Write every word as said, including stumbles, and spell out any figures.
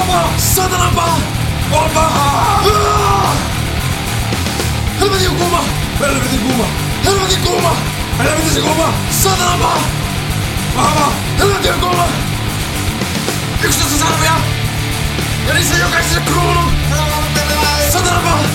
paha! Satana paha! On paha! Helvetin kuuma! Helvetin kuuma! Helvetin kuuma! Helvetin kuuma! Satana paha! Paha! Helvetin kuuma! Yksitoista sarvia! Ja niissä jokaiselle kruunu! Satana paha!